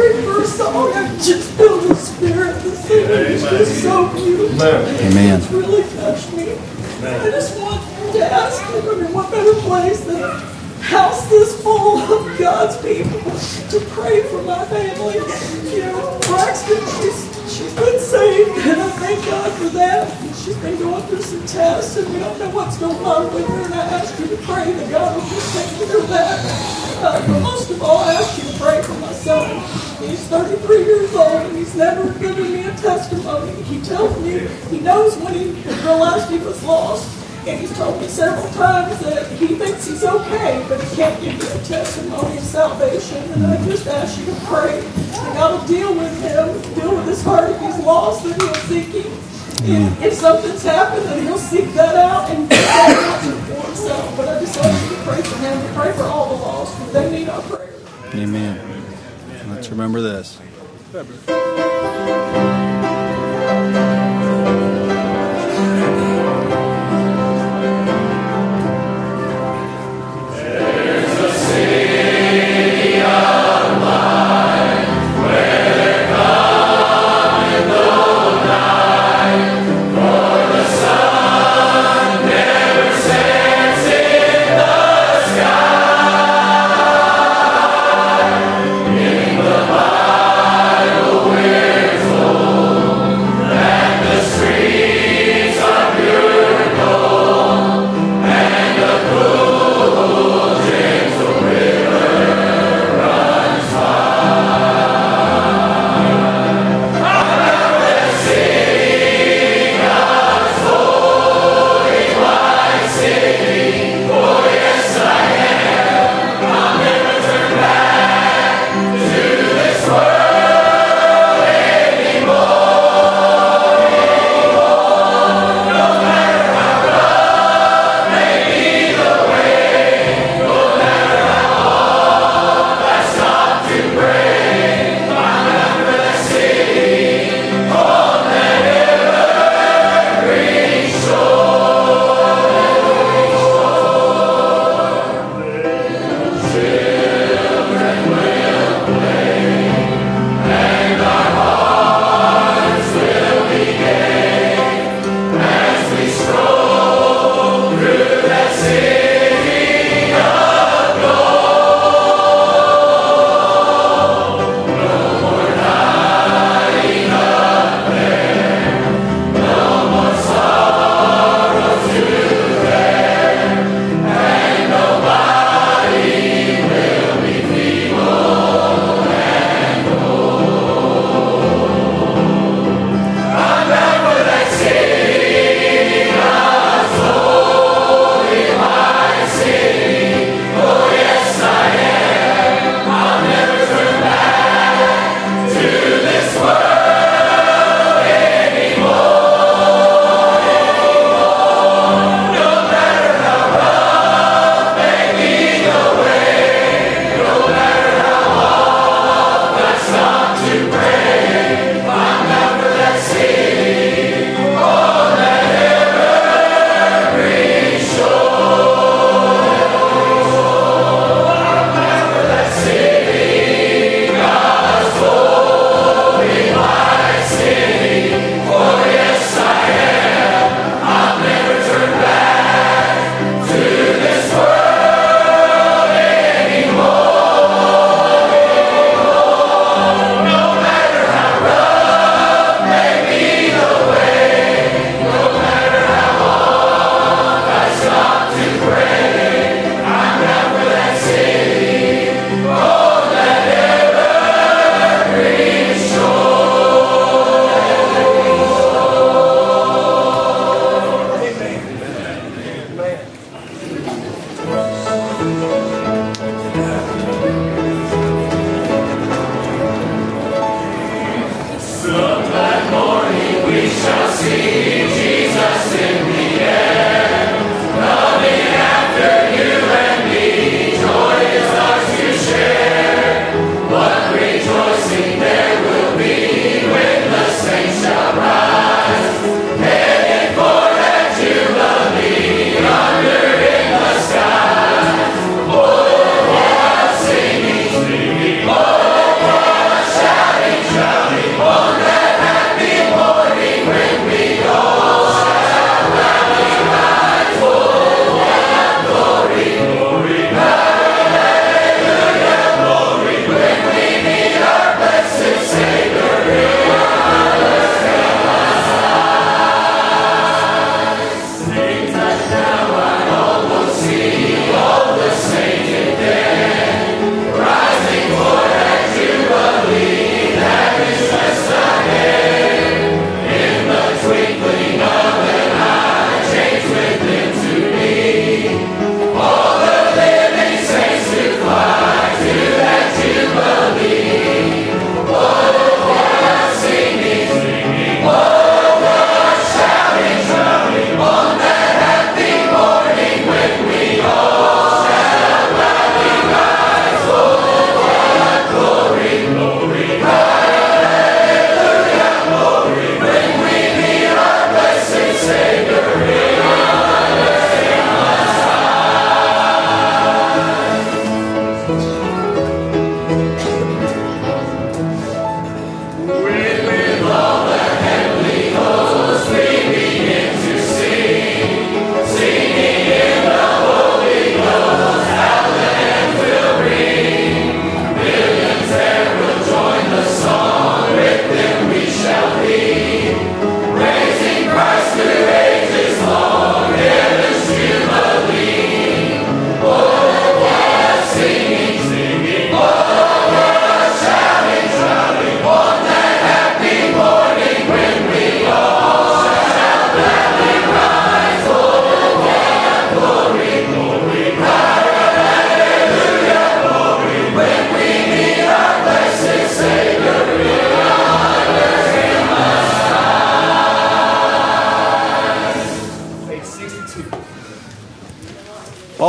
very first song, I just feel the Spirit. The singing is just so beautiful. Amen. It's really touched me. I just want to ask you, I mean, what better place than a house this full of God's people to pray for my family? You know, Braxton, she's been saved, and I thank God for that. She's been going through some tests, and we don't know what's going on with her, and I ask you to pray that God will just take care of that. But most of all, I ask you to pray for my son. He's 33 years old, and he's never given me a testimony. He tells me he knows when he realized he was lost, and he's told me several times that he thinks he's okay, but he can't give me a testimony of salvation. And I just ask you to pray that God will deal with him, deal with his heart. If he's lost, then he'll seek him. If something's happened, then he'll seek that out and get that answer for himself. But I just ask you to pray for him, to pray for all the lost, because they need our prayer. Amen. Let's remember this. In the Bible we're told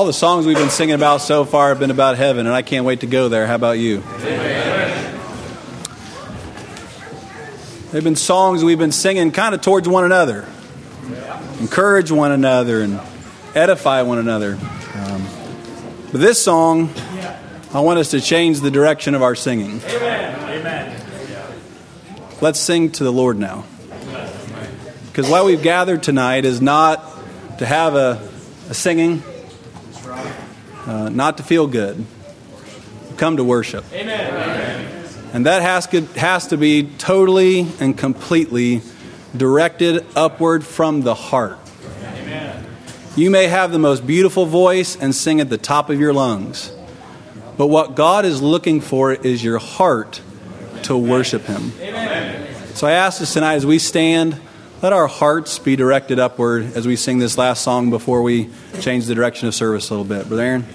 All the songs we've been singing about so far have been about heaven, and I can't wait to go there. How about you? They've been songs we've been singing kind of towards one another. Encourage one another and edify one another. But this song, I want us to change the direction of our singing. Amen. Let's sing to the Lord now. Because why we've gathered tonight is not to have a singing, not to feel good. We've come to worship. Amen. And that has to be totally and completely directed upward from the heart. Amen. You may have the most beautiful voice and sing at the top of your lungs. But what God is looking for is your heart to worship Him. Amen. So I ask us tonight as we stand, let our hearts be directed upward as we sing this last song before we change the direction of service a little bit. Brother Aaron?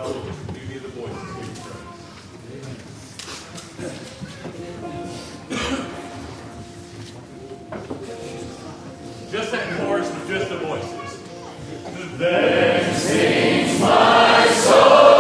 We need the voices. Just that chorus with just the voices. Then sings my soul.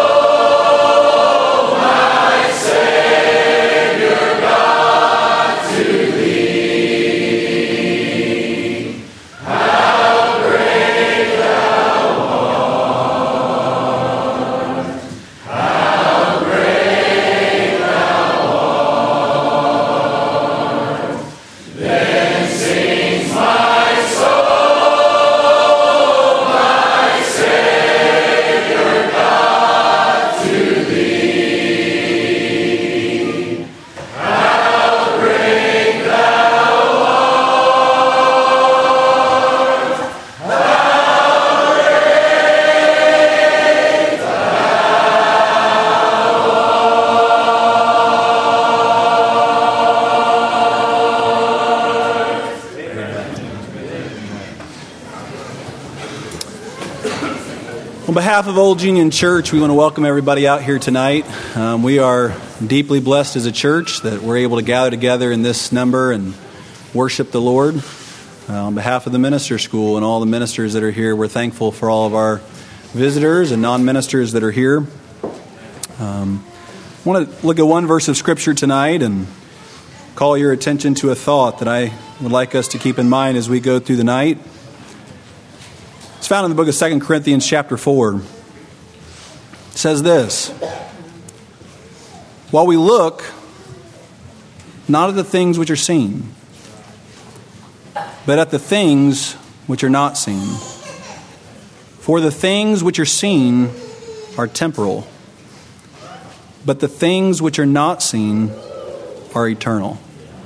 On behalf of Old Union Church, we want to welcome everybody out here tonight. We are deeply blessed as a church that we're able to gather together in this number and worship the Lord. On behalf of the Minister School and all the ministers that are here, we're thankful for all of our visitors and non-ministers that are here. I want to look at one verse of Scripture tonight and call your attention to a thought that I would like us to keep in mind as we go through the night. It's found in the book of 2 Corinthians chapter 4. It says this: while we look not at the things which are seen, but at the things which are not seen. For the things which are seen are temporal, but the things which are not seen are eternal.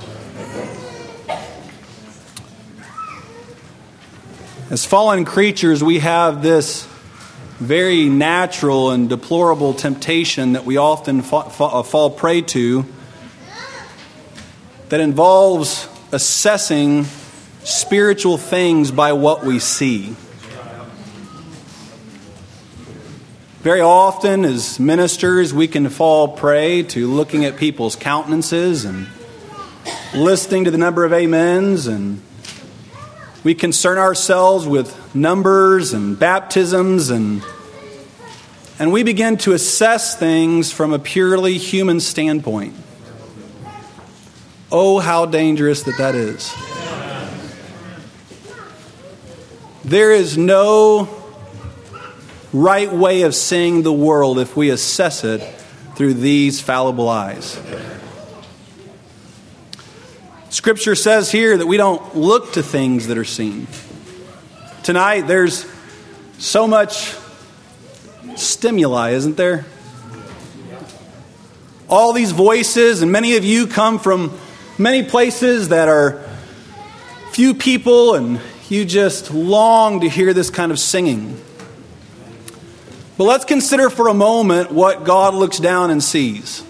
As fallen creatures, we have this very natural and deplorable temptation that we often fall prey to that involves assessing spiritual things by what we see. Very often, as ministers, we can fall prey to looking at people's countenances and listening to the number of amens, and we concern ourselves with numbers and baptisms, and we begin to assess things from a purely human standpoint. Oh, how dangerous that is. There is no right way of seeing the world if we assess it through these fallible eyes. Scripture says here that we don't look to things that are seen. Tonight, there's so much stimuli, isn't there? All these voices, and many of you come from many places that are few people, and you just long to hear this kind of singing. But let's consider for a moment what God looks down and sees.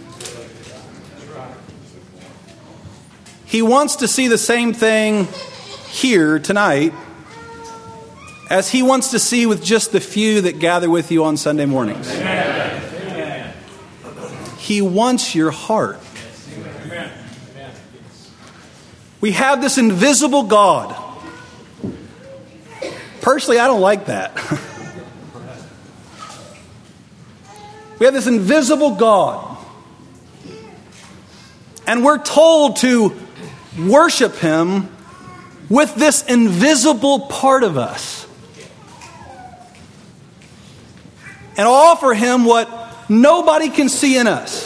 He wants to see the same thing here tonight as He wants to see with just the few that gather with you on Sunday mornings. Amen. He wants your heart. Amen. We have this invisible God. Personally, I don't like that. We have this invisible God. And we're told to worship Him with this invisible part of us. And offer Him what nobody can see in us.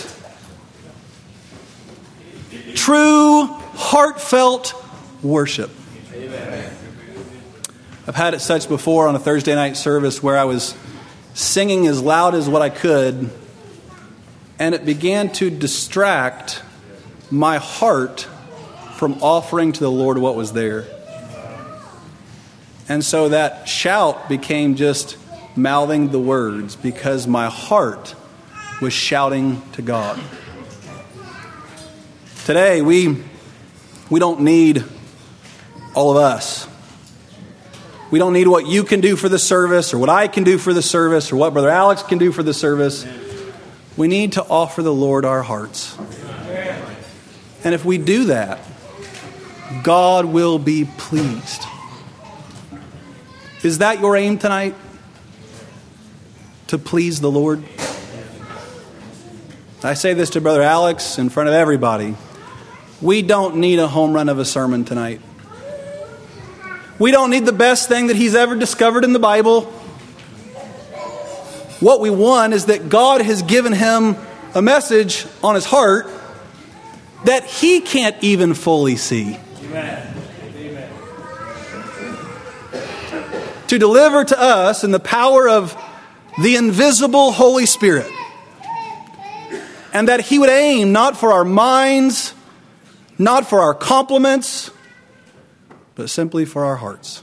True, heartfelt worship. Amen. I've had it such before on a Thursday night service where I was singing as loud as what I could, and it began to distract my heart from offering to the Lord what was there. And so that shout became just mouthing the words because my heart was shouting to God. Today, we don't need all of us. We don't need what you can do for the service or what I can do for the service or what Brother Alex can do for the service. We need to offer the Lord our hearts. And if we do that, God will be pleased. Is that your aim tonight? To please the Lord? I say this to Brother Alex in front of everybody. We don't need a home run of a sermon tonight. We don't need the best thing that he's ever discovered in the Bible. What we want is that God has given him a message on his heart that he can't even fully see. Amen. Amen. To deliver to us in the power of the invisible Holy Spirit. And that he would aim not for our minds, not for our compliments, but simply for our hearts.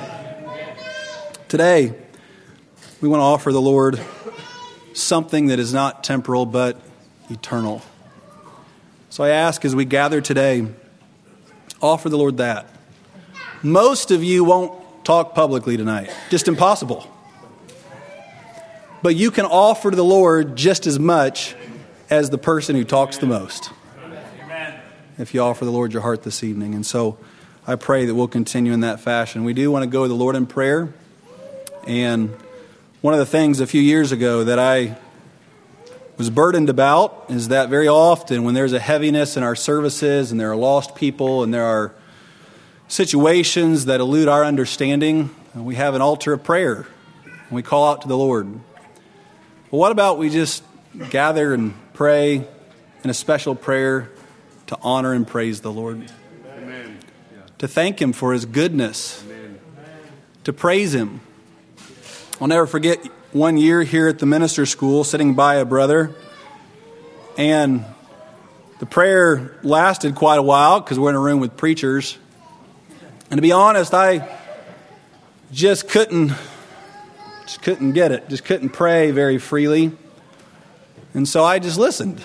Today, we want to offer the Lord something that is not temporal but eternal. So I ask as we gather today, offer the Lord that. Most of you won't talk publicly tonight. Just impossible. But you can offer to the Lord just as much as the person who talks the most. Amen. If you offer the Lord your heart this evening. And so I pray that we'll continue in that fashion. We do want to go to the Lord in prayer. And one of the things a few years ago that I was burdened about is that very often when there's a heaviness in our services and there are lost people and there are situations that elude our understanding, we have an altar of prayer and we call out to the Lord. Well, what about we just gather and pray in a special prayer to honor and praise the Lord? Amen. To thank Him for His goodness. Amen. To praise Him. I'll never forget one year here at the minister's school, sitting by a brother, and the prayer lasted quite a while because we're in a room with preachers. And to be honest, I just couldn't get it. Just couldn't pray very freely. And so I just listened.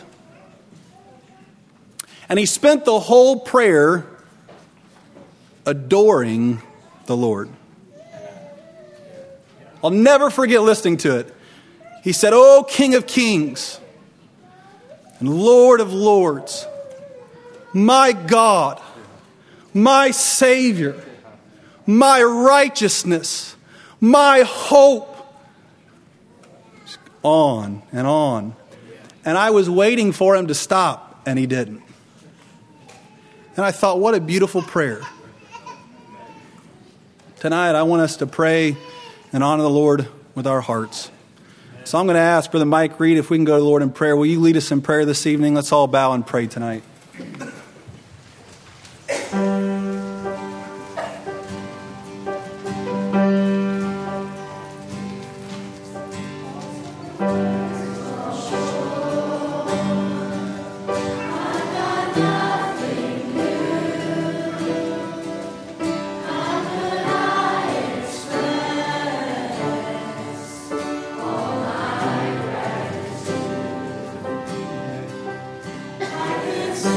And he spent the whole prayer adoring the Lord. I'll never forget listening to it. He said, "O King of Kings and Lord of Lords, my God, my Savior, my righteousness, my hope." On and on. And I was waiting for him to stop, and he didn't. And I thought, what a beautiful prayer. Tonight, I want us to pray and honor the Lord with our hearts. So I'm going to ask Brother Mike Reed if we can go to the Lord in prayer. Will you lead us in prayer this evening? Let's all bow and pray tonight. I could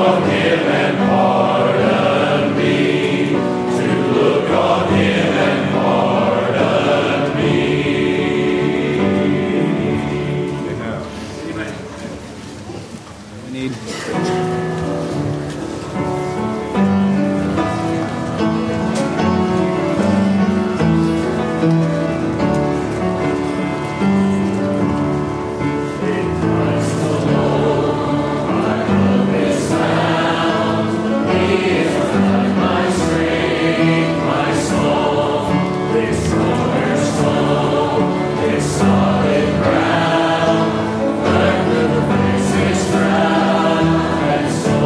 Solid ground,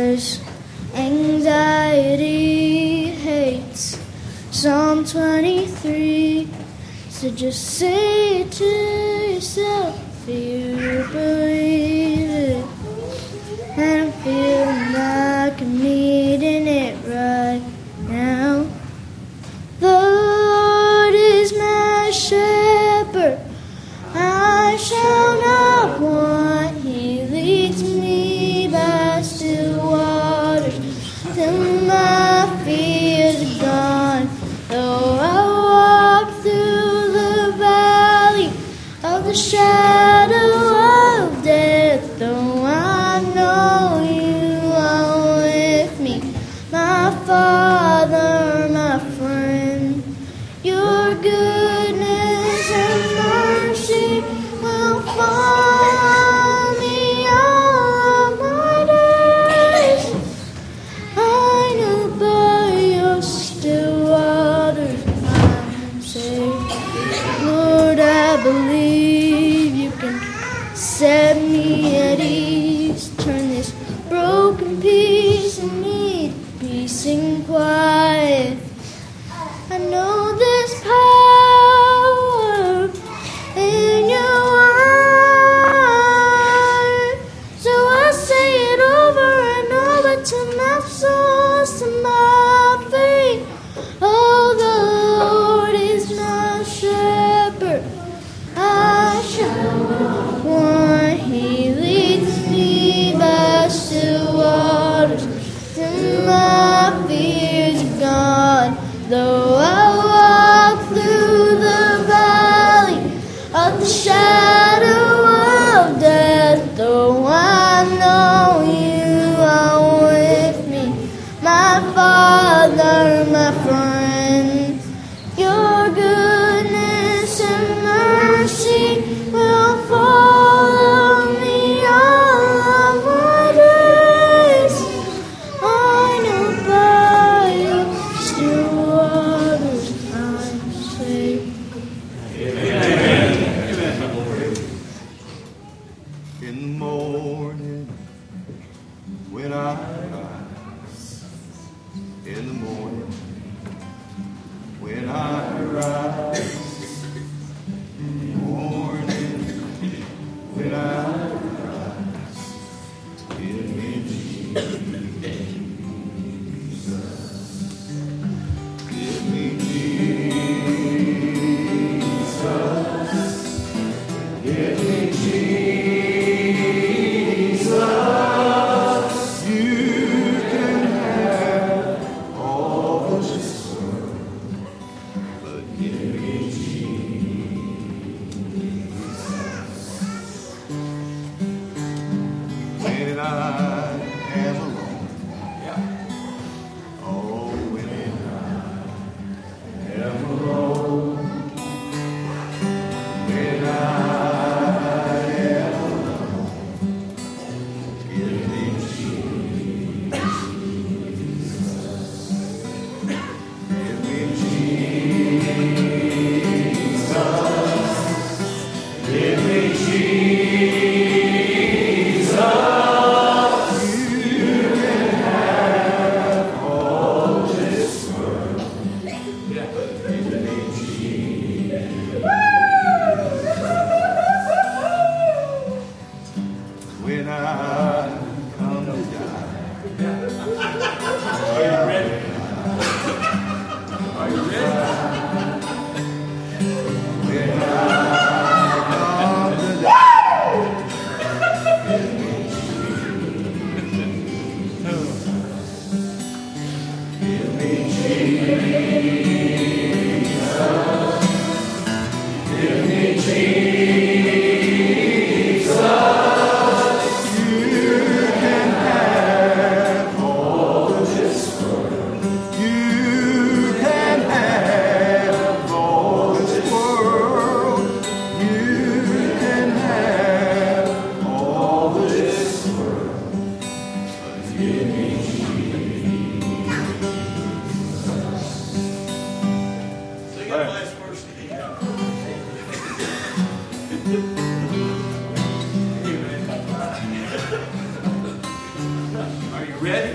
fears, anxiety, hates. Psalm 23. So just say it to yourself if you believe it. And I'm feeling like I'm needing it right now. The Lord is my shepherd, I shall not want. He leads me by still waters, till my fears are gone. Though I walk through the valley of the shadow of death, though I know you are with me, my Father, my friend. Your goodness and mercy will follow me all my days. I know by your still waters I'm safe. Lord, I believe you can set me at ease. Turn this broken piece of me to peace and quiet. I know there's power in your word, so I say it over and over to my soul, to my faith. Oh, the Lord is my shepherd, I shall not want. He leads me by still waters, till my fears are gone. Though I walk through the valley of the shadow of death, though I know you are with me, my Father, my friend. Your goodness and mercy will follow me all of my days. I know by your still waters I'm safe. In the morning, when I rise, in the morning, when I rise, in the morning, when I rise, give me Jesus, give me Jesus, give me Jesus. You can have all this world, but give me Jesus. When I am alone, oh, when I am alone, when I am alone, give me Jesus. Give me Jesus. Give me Jesus. You can have all this world, but give me Jesus. When I come to die, Are you ready? Are you ready? when I come to die, give me Jesus. Give me Jesus. Give me Jesus. You Ready?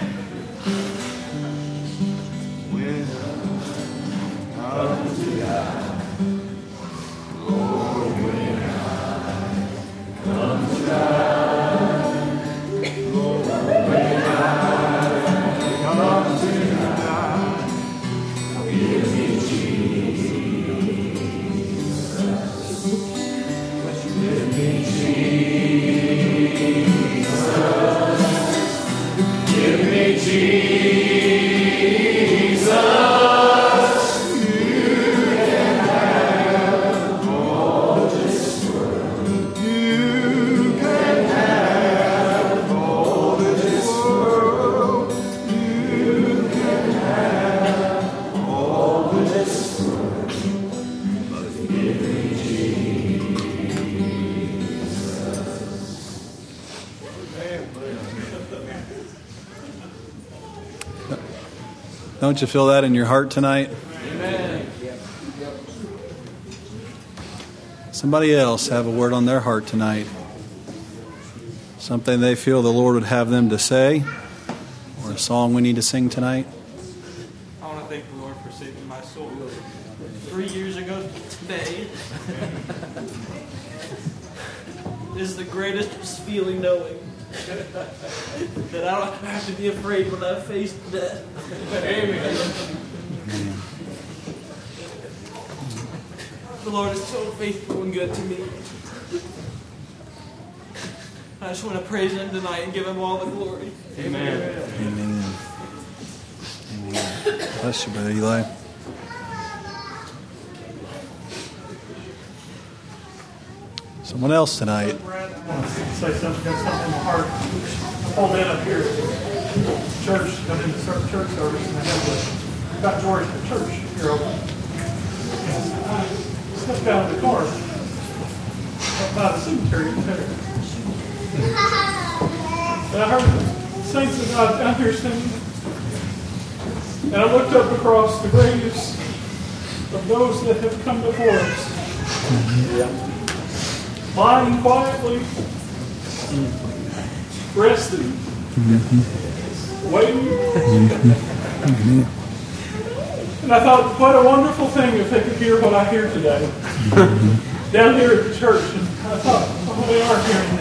When I come to God, Lord, when I come to God, Lord, when I come to God, give me Jesus. Give me Jesus. Give me Jesus. Don't you feel that in your heart tonight? Amen. Somebody else have a word on their heart tonight. Something they feel the Lord would have them to say, or a song we need to sing tonight. I want to thank the Lord for saving my soul. 3 years ago today is the greatest feeling knowing that I don't have to be afraid when I face death. Amen. The Lord is so faithful and good to me. I just want to praise Him tonight and give Him all the glory. Amen. Amen. Amen. Bless you, Brother Eli. Someone else tonight. Brad, I want to say something, got something in my heart. I pulled in up here at church, got into church service, and I had got George at church here open. And I stepped out of the car up by the cemetery there. And I heard the saints of God down here singing. And I looked up across the graves of those that have come before us. Lying quietly, resting, waiting. And I thought, what a wonderful thing if they could hear what I hear today. Down here at the church. And I thought, oh, they are hearing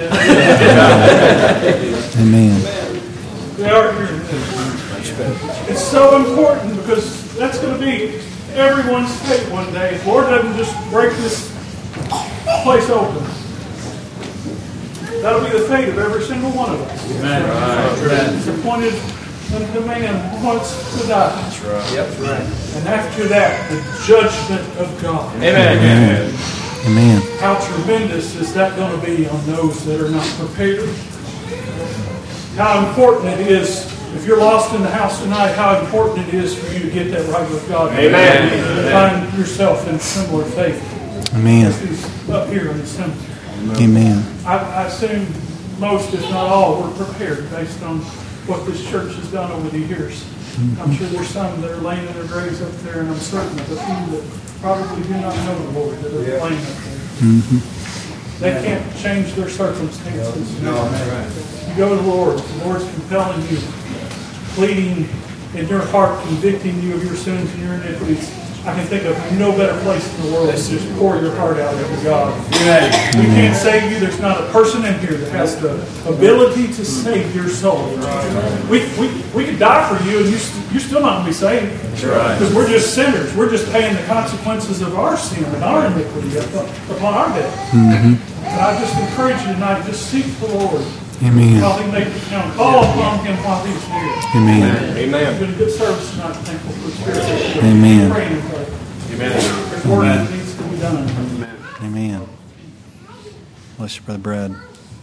this. Amen. They are hearing this. It's so important because that's going to be everyone's fate one day. If the Lord doesn't just break this place open, that'll be the fate of every single one of us. Amen. It's appointed unto the man once to die. That's right. Yep. Right. And after that, the judgment of God. Amen. Amen. How tremendous is that going to be on those that are not prepared? How important it is, if you're lost in the house tonight, how important it is for you to get that right with God. Amen. And find yourself in similar faith. Amen. As is up here in the cemetery. Amen. I assume most, if not all, were prepared based on what this church has done over the years. I'm sure there's some that are laying in their graves up there, and I'm certain of a few that probably do not know the Lord that are laying up there. They can't change their circumstances. No, that's right. You go to the Lord. The Lord's compelling you, pleading in your heart, convicting you of your sins and your iniquities. I can think of no better place in the world to just pour your heart out to God. We can't save you. There's not a person in here that has the ability to save your soul. We could die for you, and you're still not going to be saved. Because we're just sinners. We're just paying the consequences of our sin and our iniquity upon our death. And I just encourage you tonight, just seek the Lord. Amen. While He may come, call upon Him while He's here. Amen. It's been a good service tonight. Thankful for the Spirit. Amen. Praying and pray. Amen. There's work that needs to be done. Amen. Bless you, Brother Brad.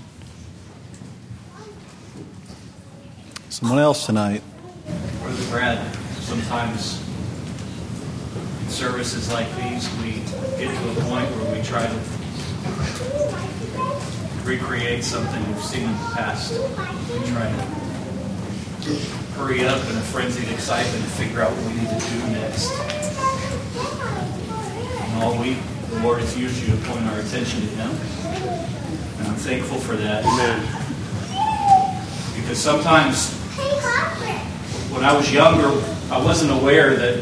Someone else tonight. Brother Brad, sometimes in services like these, we get to a point where we try to recreate something we've seen in the past. We try to hurry up in a frenzied excitement to figure out what we need to do next. And all week, the Lord has used you to point our attention to Him. And I'm thankful for that. Amen. Because sometimes when I was younger, I wasn't aware that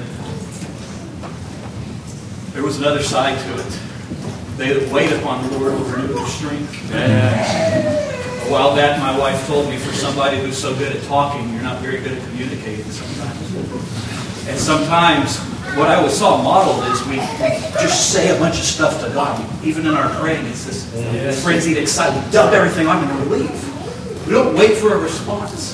there was another side to it. They that wait upon the Lord will renew their strength. A while back, my wife told me, for somebody who's so good at talking, you're not very good at communicating sometimes. And sometimes, what I saw modeled is we just say a bunch of stuff to God. Even in our praying, it's this frenzied excitement. We dump everything on Him and we leave. We don't wait for a response.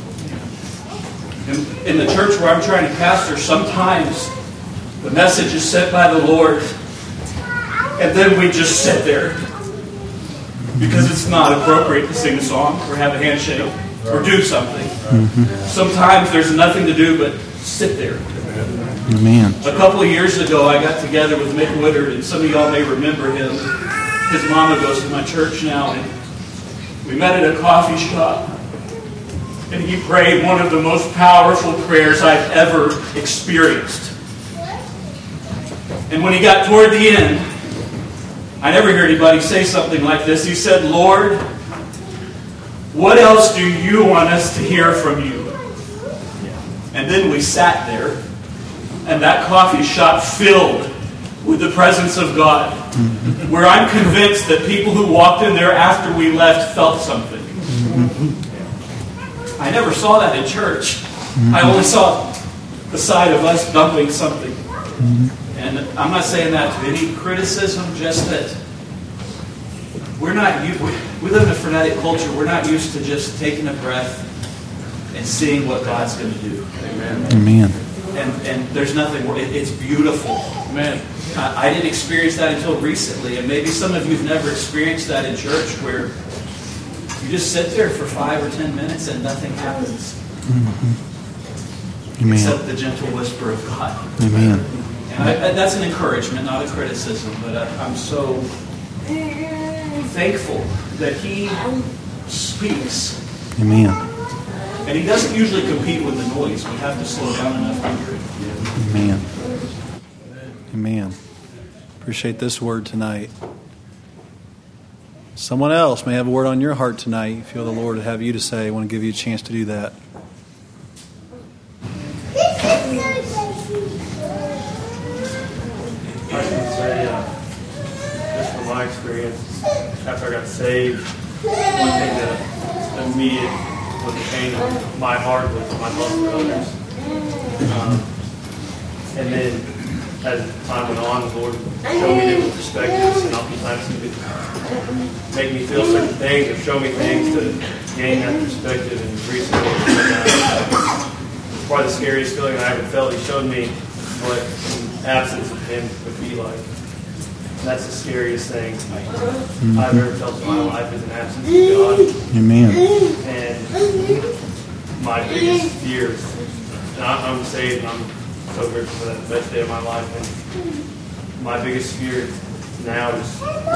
In the church where I'm trying to pastor, sometimes the message is sent by the Lord, and then we just sit there because it's not appropriate to sing a song or have a handshake or do something. Sometimes there's nothing to do but sit there. Amen. A couple of years ago, I got together with Mick Woodard, and some of y'all may remember him. His mama goes to my church now, and we met at a coffee shop, and he prayed one of the most powerful prayers I've ever experienced. And when he got toward the end, I never hear anybody say something like this. He said, "Lord, what else do you want us to hear from you?" And then we sat there, and that coffee shop filled with the presence of God, where I'm convinced that people who walked in there after we left felt something. I never saw that in church. I only saw the side of us dumping something. And I'm not saying that to any criticism, just that we live in a frenetic culture. We're not used to just taking a breath and seeing what God's going to do. Amen. Amen. And there's nothing, it's beautiful. Amen. I didn't experience that until recently, and maybe some of you have never experienced that in church, where you just sit there for 5 or 10 minutes and nothing happens. Amen. Except the gentle whisper of God. Amen. And that's an encouragement, not a criticism, but I'm so thankful that He speaks. Amen. And He doesn't usually compete with the noise. We have to slow down enough to hear it. Amen. Amen. Appreciate this word tonight. Someone else may have a word on your heart tonight. You feel the Lord would have you to say. I want to give you a chance to do that. I can say, just from my experience, after I got saved, one thing that immediate was the pain of my heart was my love for others. And then, as time went on, the Lord showed me different perspectives, and oftentimes He would make me feel certain things or show me things to gain that perspective. And recently, probably the scariest feeling I ever felt. He showed me what absence of Him would be like. And that's the scariest thing I've ever felt in my life, is an absence of God. Amen. And my biggest fear, and I'm saved, and I'm so grateful for that best day of my life. And my biggest fear now is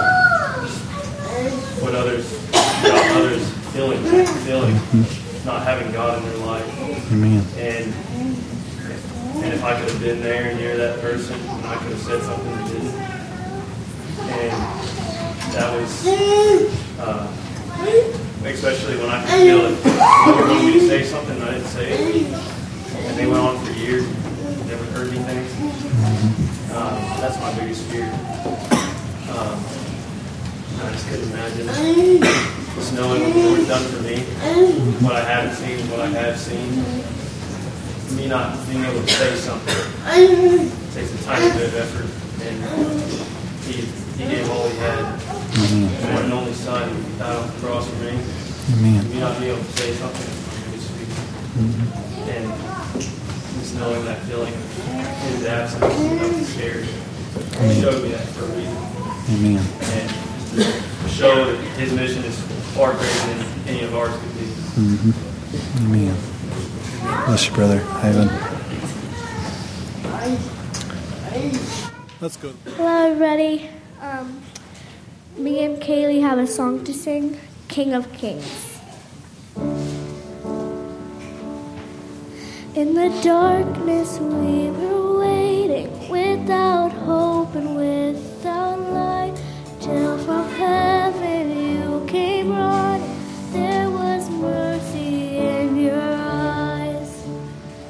what others feeling, not having God in their life. Amen. And if I could have been there near that person, and I could have said something that didn't. And that was, especially when I could feel it. The Lord wanted me to say something and I didn't say it. And they went on for years, never heard anything. That's my biggest fear. I just couldn't imagine just knowing what the Lord's done for me, what I haven't seen, what I have seen. Me not being able to say something. It takes a tiny bit of effort, and He gave all He had. The one and only Son died on the cross for me. Amen. Me not being able to say something is and just knowing that feeling of His absence, that was scary. He showed me that for a reason. Amen. And to show that His mission is far greater than any of ours could be. Amen. Bless you, brother. Ivan. Let's go. Hello, everybody. Me and Kaylee have a song to sing, King of Kings. In the darkness we were waiting, without hope and without light, till from heaven you came running. There was mercy in your eyes.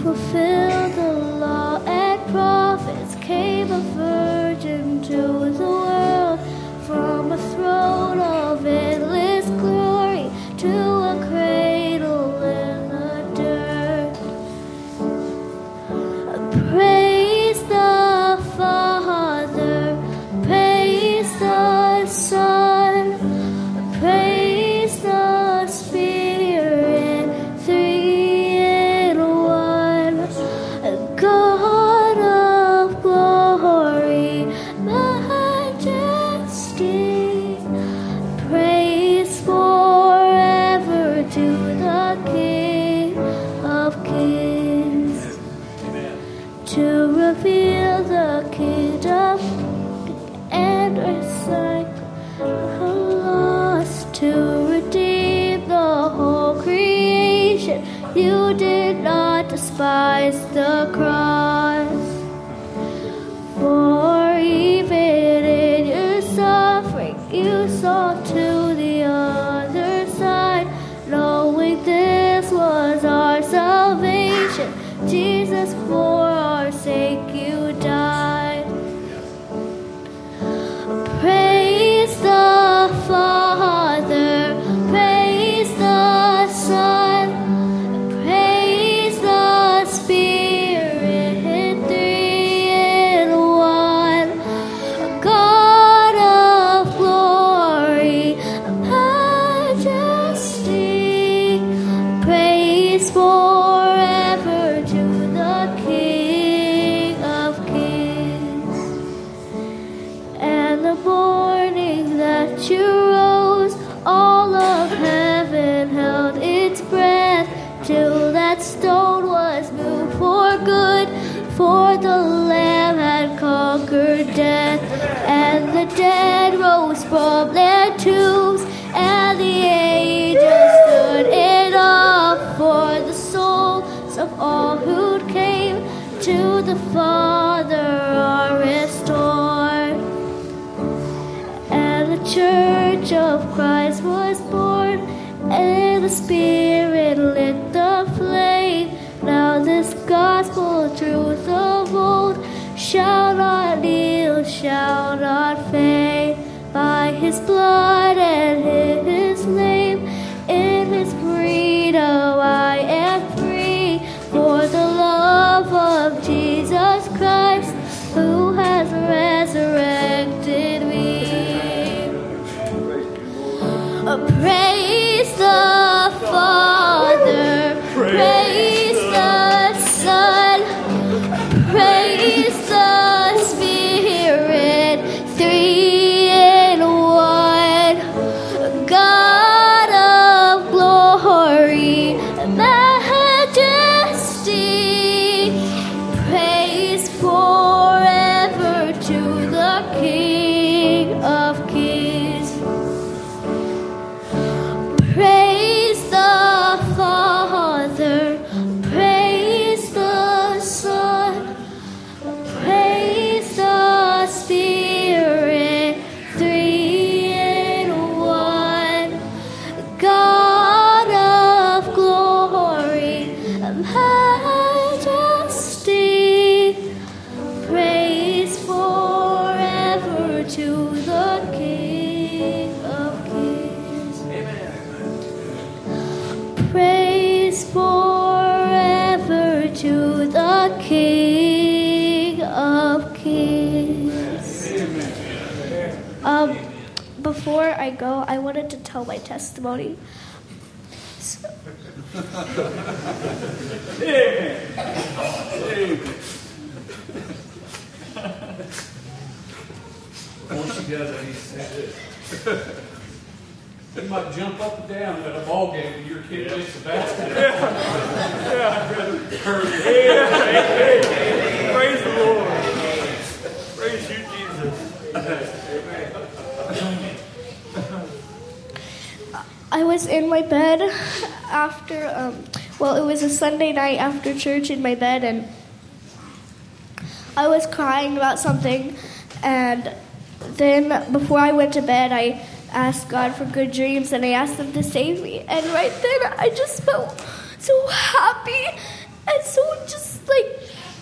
fulfill the law and prophets, came a virgin to the world. From a throne of endless glory to a cradle in the dirt. Praise the Father, praise the Son, praise the Spirit, three in one. God of glory, majesty, praise forever to the King of Kings. To reveal the kingdom and recycle the lost, to redeem the whole creation. You did not despise the cross. For even in your suffering, you saw to the other side, knowing this was our salvation. Jesus, for our sake you died. Praise the Father, praise the Son, praise the Spirit, three in one. God of glory, majesty, praise forever to the King of Kings. And the morning that you rose, all of heaven held its breath, till that stone was moved for good, for the Lamb had conquered death. And the dead rose from their tombs, and the angels stood in awe, for the souls of all who came to the Father are restored. And the Church of Christ was born, and the Spirit lit the flame. Now this gospel truth of old shall not kneel, shall not fade. By His blood and His name, in His freedom I am free. For the love of Jesus Christ, who has resurrected me. Praise the Father, praise the Son, praise the Spirit, three in one. God of glory, majesty, praise forever to the King of Kings. Praise the Father, praise the Son, praise the Spirit, three in one. God of glory, majesty, praise forever to the King of Kings. Praise forever to the King of Kings. Before I go, I wanted to tell my testimony. Once you guys, I need to say this. You might jump up and down at a ball game when your kid plays the basketball. Praise the Lord. Praise you, Jesus. I was in my bed after, it was a Sunday night after church in my bed, and I was crying about something, and then before I went to bed, I asked God for good dreams, and I asked Him to save me, and right then I just felt so happy, And so just like,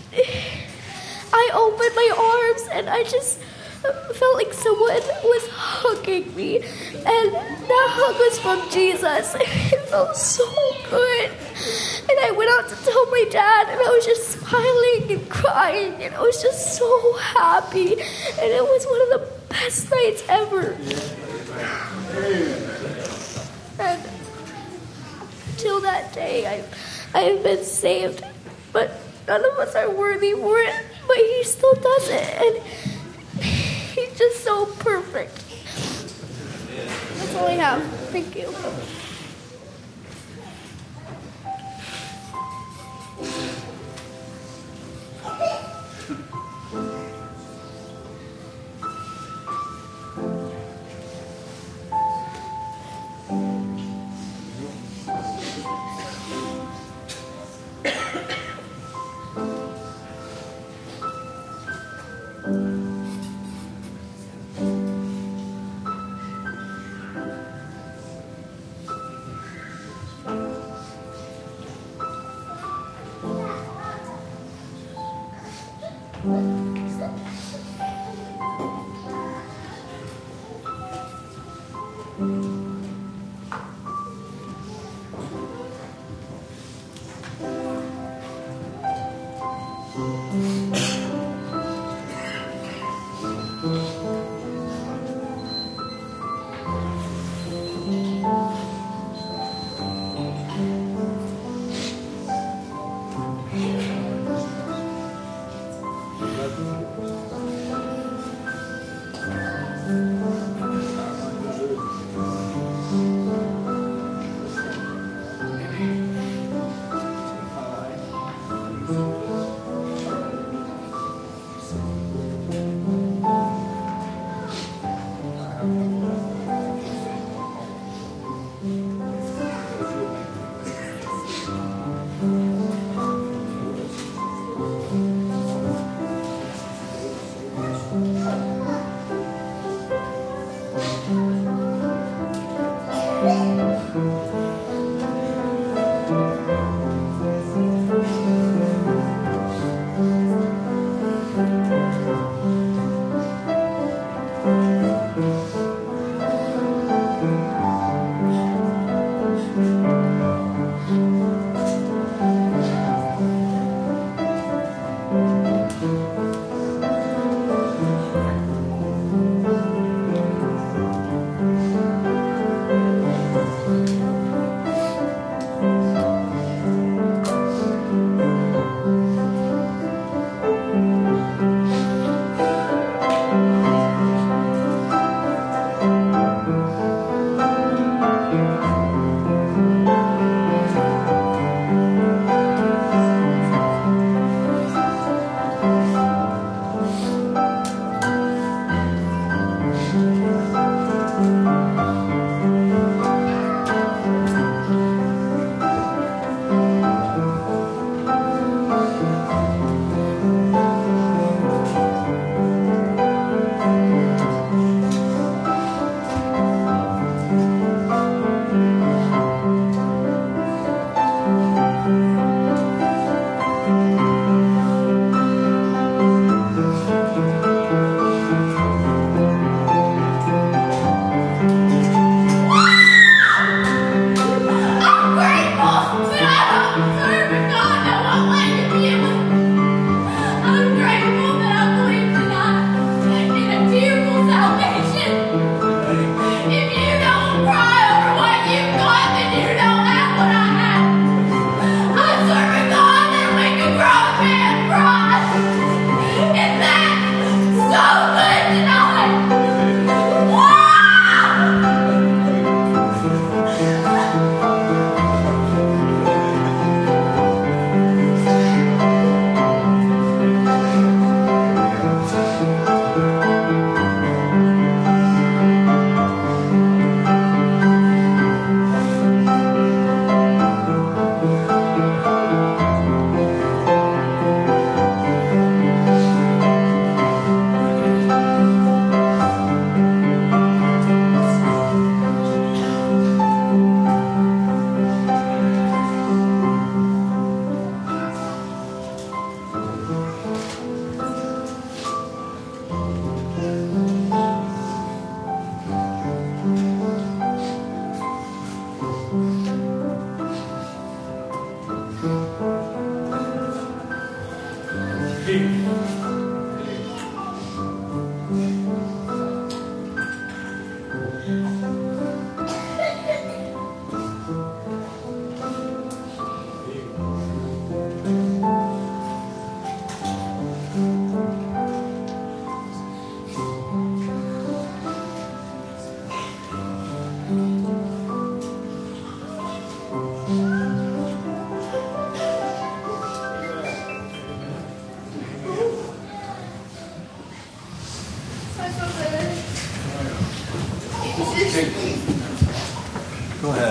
I opened my arms and I just felt like someone was hugging me. And that hug was from Jesus. It felt so good. And I went out to tell my dad, and I was just smiling and crying, and I was just so happy. And it was one of the best nights ever. And till that day, I have been saved. But none of us are worthy for it. But he still does it. And he's just so perfect. That's all I have. Thank you.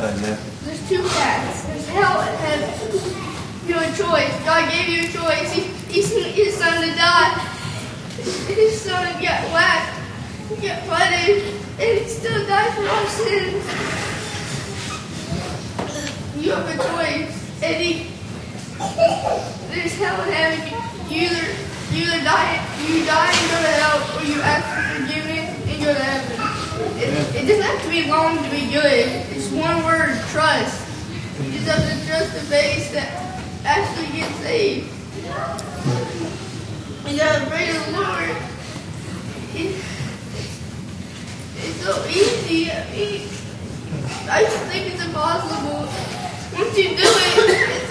that, Isaiah? There's two paths. There's hell and heaven. You have a choice. God gave you a choice. He sent His Son to die. His Son got whacked, got punished, and He still died for our sins. You have a choice. And there's hell and heaven. You either die and go to hell, or you ask for forgiveness and go to heaven. It doesn't have to be long to be good. It's one word: trust. You just have to trust the face that actually gets saved. You gotta pray to the Lord. It's so easy. I used to think it's impossible. Once you do it, it's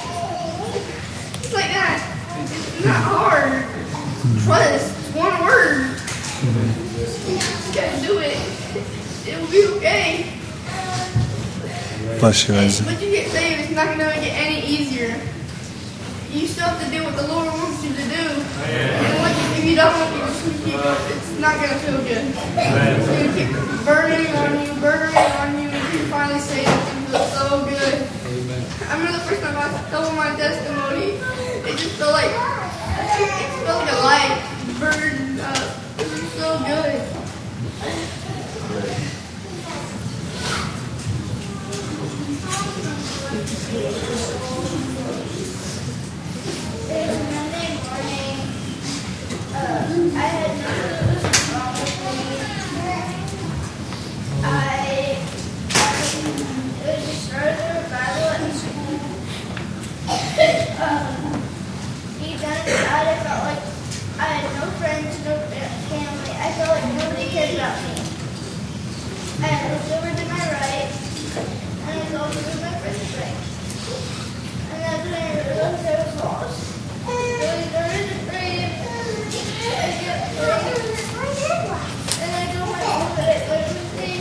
like that. It's not hard. Trust. It's one word. You just gotta do it. It will be okay. Bless you, Isaac. Once you get saved, it's not gonna make it any easier. You still have to do what the Lord wants you to do. And if you don't, it's not going to feel good. It's going to keep burning on you, and you finally say it feels so good. I remember the first time I told my testimony, it just felt like a light burned up. It was so good. Monday morning, I had no clue what was wrong with me. It was the start of the revival at school. Deep down inside, I felt like I had no friends, no family. I felt like nobody cared about me. I looked over to my right, and I was over to my friend's right. And that's when I realized I was lost. So I started to pray. I kept praying. And I told my mom that I learned the thing.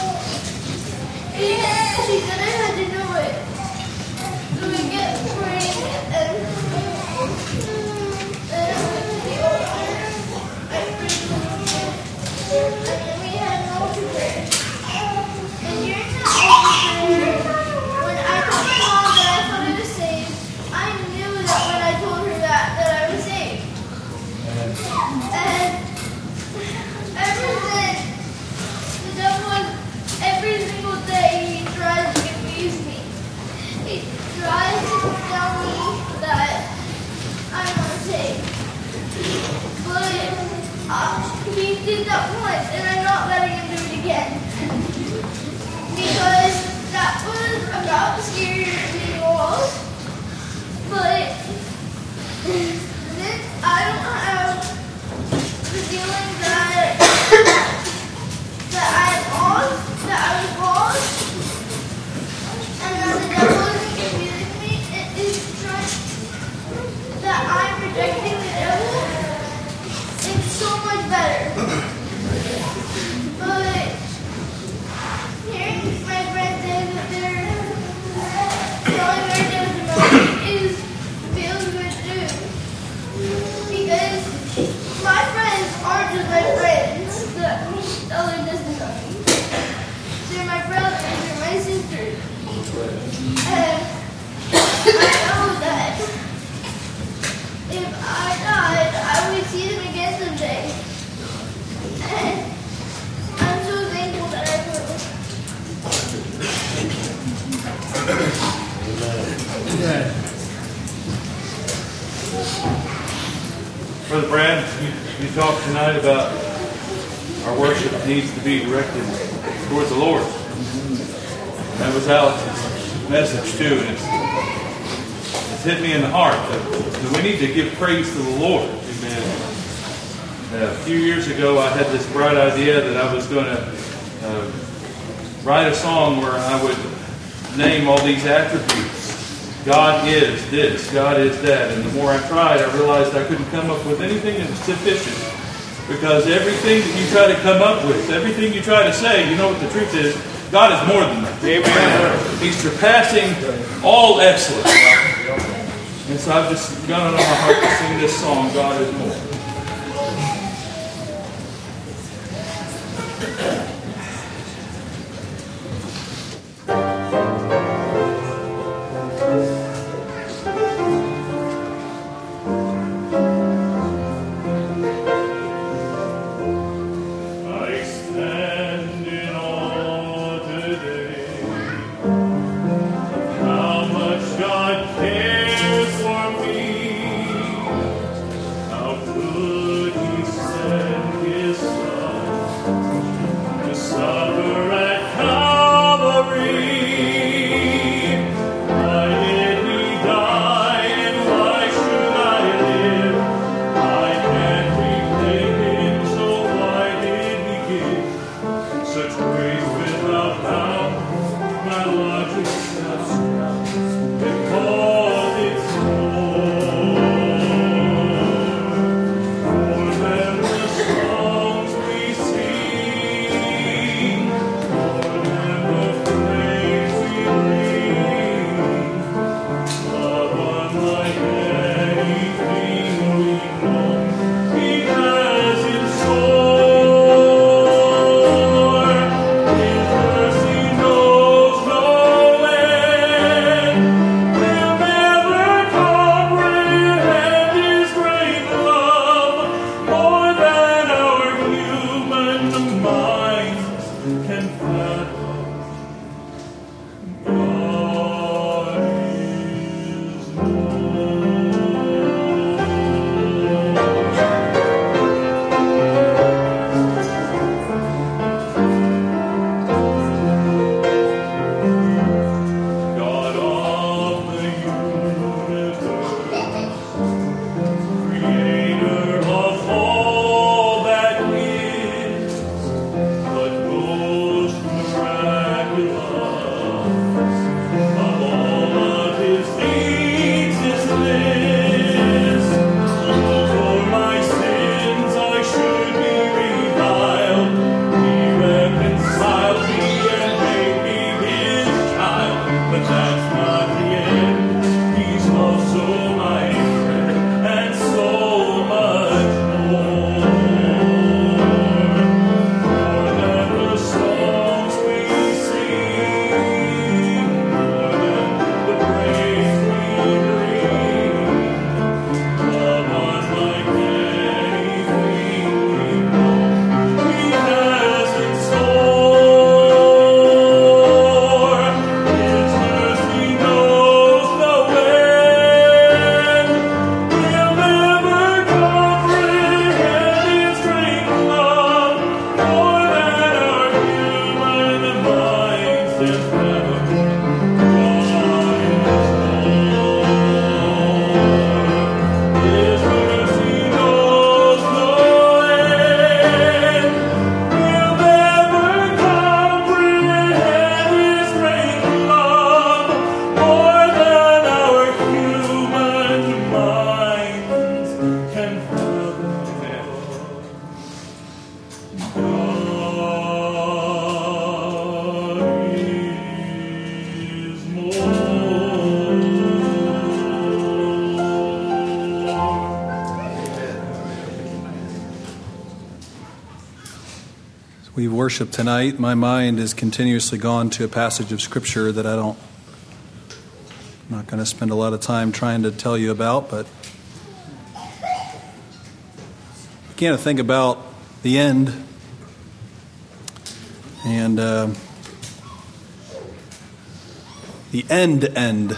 And she said I had to do it. So we kept praying. And then I went to the altar. I prayed to the Lord. And then we had an altar prayer. And during that altar prayer, when I told my mom that I thought I was saved, I knew that when I told her that I was saved. And ever since, the devil, every single day, he tries to confuse me. He tries to tell me that I'm not saved. But he did that once, and I'm not letting him do it again. Because that was about scaring me off. But since I don't have the feeling that I was lost, and that the devil isn't confusing me, it is trying that I'm rejecting the devil, it's so much better. But hearing my friends say that they're telling their testimony feels good too. Because my friends aren't just my friends that tell their testimony. They're my brothers, they're my sisters. And I know that if I died, I would see them again someday. And I'm so thankful that I will. Brother Brad, you talked tonight about our worship needs to be directed toward the Lord. That was Alex's message too, and it's hit me in the heart that we need to give praise to the Lord. Amen. A few years ago, I had this bright idea that I was going to write a song where I would name all these attributes. God is this, God is that. And the more I tried, I realized I couldn't come up with anything that's sufficient. Because everything that you try to come up with, everything you try to say, you know what the truth is, God is more than that. Amen. He's surpassing all excellence. And so I've just got it on my heart to sing this song, God is more. worship tonight, my mind is continuously gone to a passage of Scripture that I'm not going to spend a lot of time trying to tell you about, but I began to think about the end. And the end.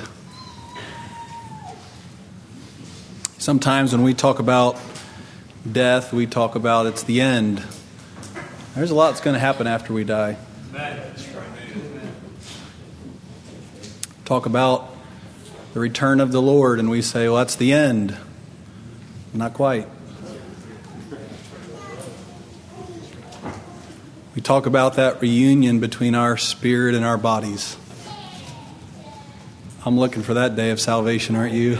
Sometimes when we talk about death, we talk about it's the end. There's a lot that's going to happen after we die. Talk about the return of the Lord, and we say, well, that's the end. Not quite. We talk about that reunion between our spirit and our bodies. I'm looking for that day of salvation, aren't you?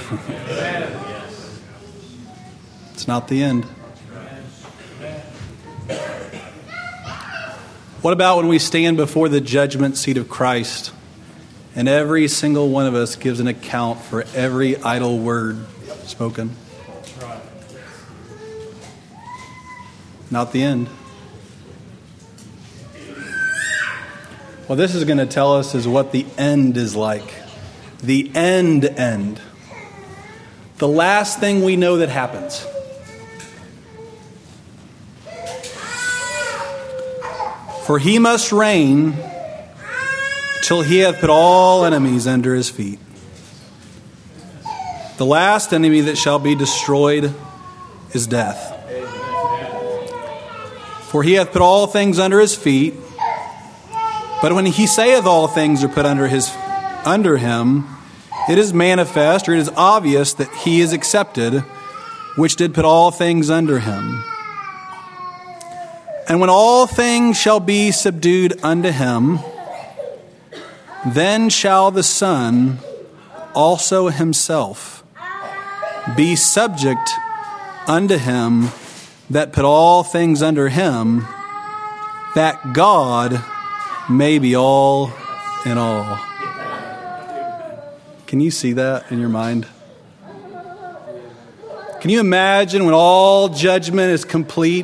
It's not the end. What about when we stand before the judgment seat of Christ and every single one of us gives an account for every idle word spoken? Not the end. What this is going to tell us is what the end is like. The end. The last thing we know that happens. For he must reign till he hath put all enemies under his feet. The last enemy that shall be destroyed is death. For he hath put all things under his feet. But when he saith all things are put under him, it is manifest, or it is obvious that he is accepted, which did put all things under him. And when all things shall be subdued unto him, then shall the Son also himself be subject unto him that put all things under him, that God may be all in all. Can you see that in your mind? Can you imagine when all judgment is complete?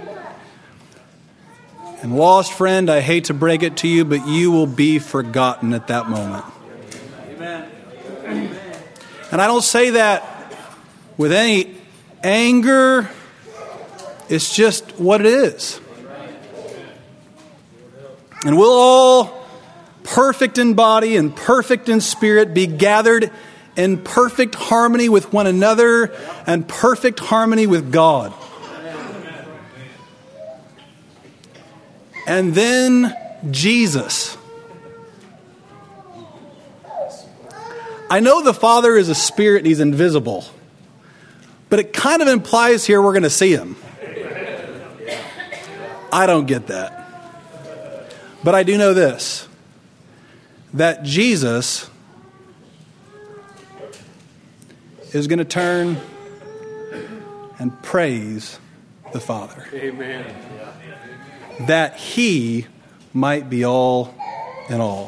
And lost friend, I hate to break it to you, but you will be forgotten at that moment. Amen. And I don't say that with any anger. It's just what it is. And we'll all, perfect in body and perfect in spirit, be gathered in perfect harmony with one another and perfect harmony with God. And then Jesus. I know the Father is a spirit and he's invisible, but it kind of implies here we're going to see him. I don't get that. But I do know this, that Jesus is going to turn and praise the Father. Amen. That he might be all in all.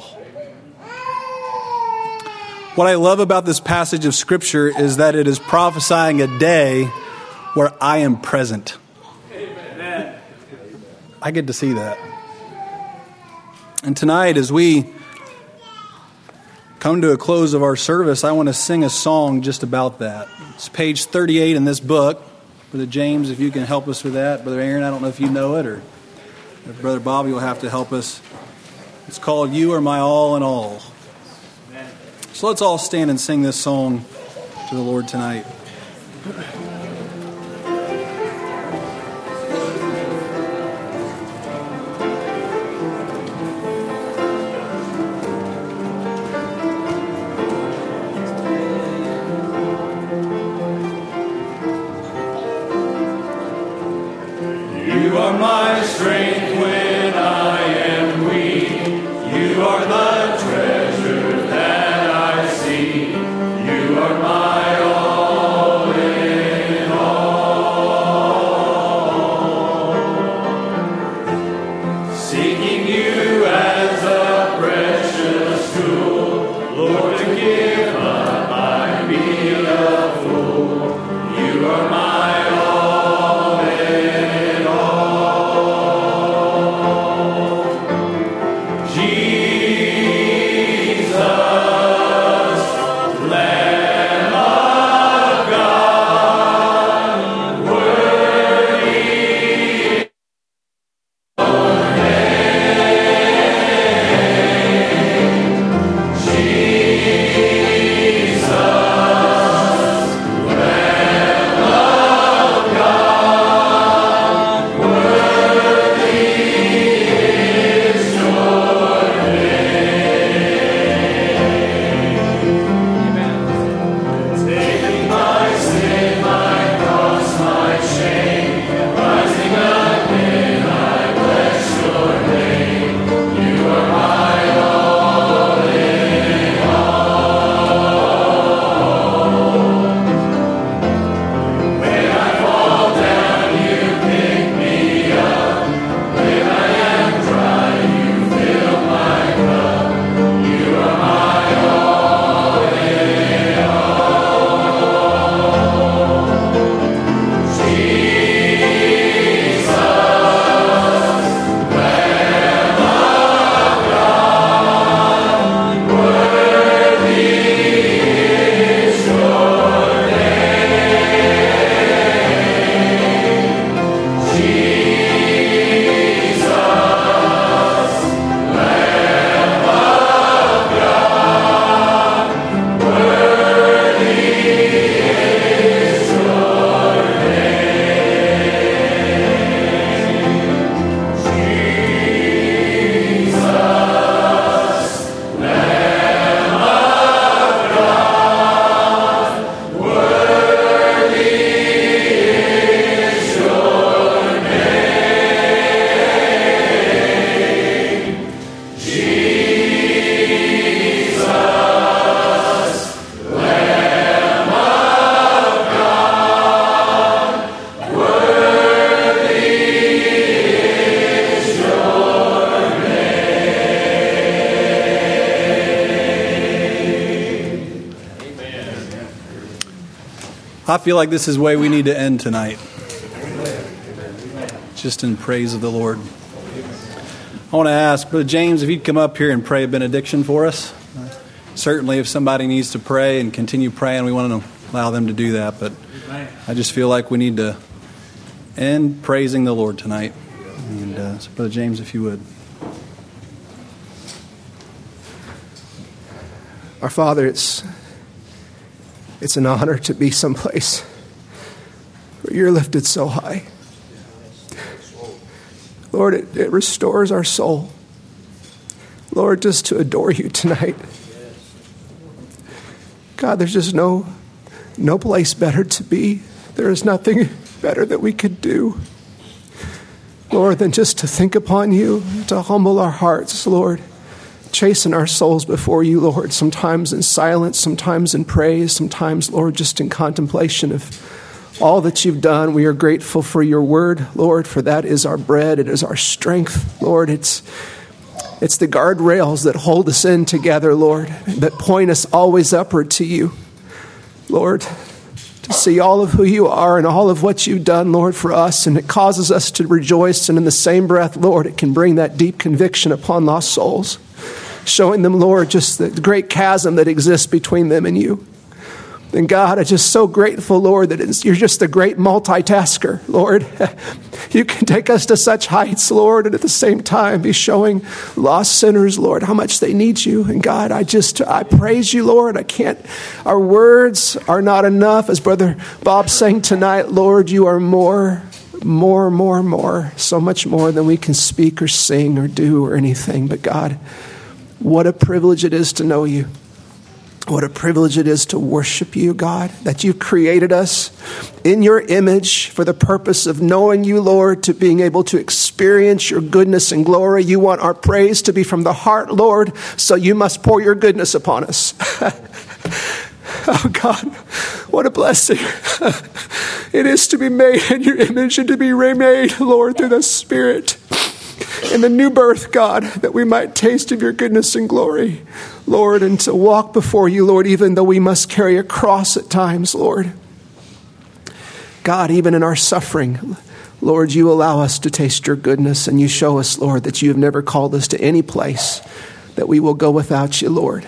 What I love about this passage of Scripture is that it is prophesying a day where I am present. Amen. I get to see that. And tonight, as we come to a close of our service, I want to sing a song just about that. It's page 38 in this book. Brother James, if you can help us with that. Brother Aaron, I don't know if you know it, or if Brother Bobby will have to help us. It's called You Are My All in All. So let's all stand and sing this song to the Lord tonight. You are my strength when I am weak. You are the treasure that I see. You are my all in I feel like this is the way we need to end tonight. Just in praise of the Lord. I want to ask Brother James if he'd come up here and pray a benediction for us. Certainly if somebody needs to pray and continue praying, we want to allow them to do that. But I just feel like we need to end praising the Lord tonight. And so Brother James, if you would. Our Father, it's an honor to be someplace where you're lifted so high. Lord, it restores our soul. Lord, just to adore you tonight. God, there's just no place better to be. There is nothing better that we could do, Lord, than just to think upon you, to humble our hearts, Lord, chasten our souls before you, Lord, sometimes in silence, sometimes in praise, sometimes, Lord, just in contemplation of all that you've done. We are grateful for your word, Lord, for that is our bread. It is our strength, Lord. It's the guardrails that hold us in together, Lord, that point us always upward to you, Lord, to see all of who you are and all of what you've done, Lord, for us. And it causes us to rejoice. And in the same breath, Lord, it can bring that deep conviction upon lost souls, showing them, Lord, just the great chasm that exists between them and you. And God, I'm just so grateful, Lord, that you're just a great multitasker, Lord. You can take us to such heights, Lord, and at the same time be showing lost sinners, Lord, how much they need you. And God, I praise you, Lord. Our words are not enough. As Brother Bob sang tonight, Lord, you are more, so much more than we can speak or sing or do or anything. But God, what a privilege it is to know you. What a privilege it is to worship you, God, that you've created us in your image for the purpose of knowing you, Lord, to being able to experience your goodness and glory. You want our praise to be from the heart, Lord, so you must pour your goodness upon us. Oh, God, what a blessing it is to be made in your image and to be remade, Lord, through the Spirit. In the new birth, God, that we might taste of your goodness and glory, Lord, and to walk before you, Lord, even though we must carry a cross at times, Lord. God, even in our suffering, Lord, you allow us to taste your goodness, and you show us, Lord, that you have never called us to any place that we will go without you, Lord.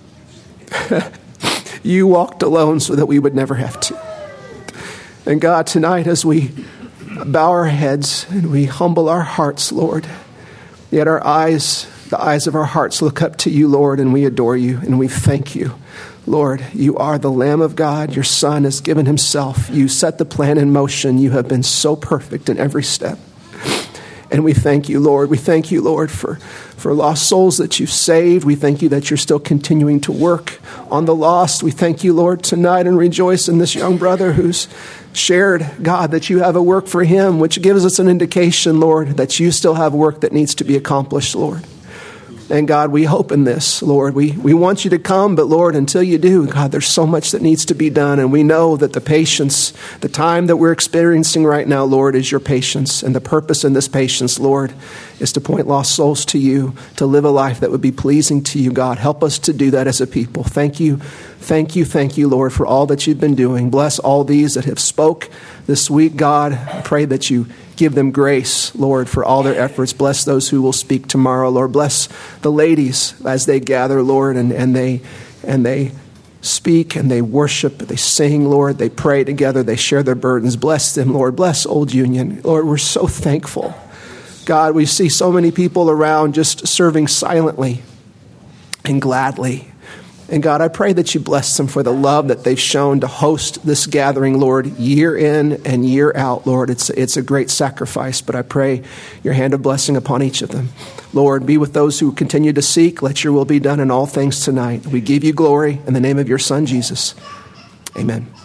You walked alone so that we would never have to. And God, tonight as we bow our heads and we humble our hearts, Lord, yet our eyes, the eyes of our hearts look up to you, Lord, and we adore you and we thank you. Lord, you are the Lamb of God. Your Son has given himself. You set the plan in motion. You have been so perfect in every step. And we thank you, Lord. We thank you, Lord, for lost souls that you've saved. We thank you that you're still continuing to work on the lost. We thank you, Lord, tonight and rejoice in this young brother who's shared, God, that you have a work for him, which gives us an indication, Lord, that you still have work that needs to be accomplished, Lord. And God, we hope in this, Lord. We want you to come, but Lord, until you do, God, there's so much that needs to be done. And we know that the patience, the time that we're experiencing right now, Lord, is your patience. And the purpose in this patience, Lord, is to point lost souls to you, to live a life that would be pleasing to you, God. Help us to do that as a people. Thank you, Lord, for all that you've been doing. Bless all these that have spoke this week, God. I pray that you give them grace, Lord, for all their efforts. Bless those who will speak tomorrow, Lord. Bless the ladies as they gather, Lord, and they speak and they worship, they sing, Lord. They pray together. They share their burdens. Bless them, Lord. Bless Old Union. Lord, we're so thankful. God, we see so many people around just serving silently and gladly. And God, I pray that you bless them for the love that they've shown to host this gathering, Lord, year in and year out, Lord. It's a great sacrifice, but I pray your hand of blessing upon each of them. Lord, be with those who continue to seek. Let your will be done in all things tonight. We give you glory in the name of your Son, Jesus. Amen.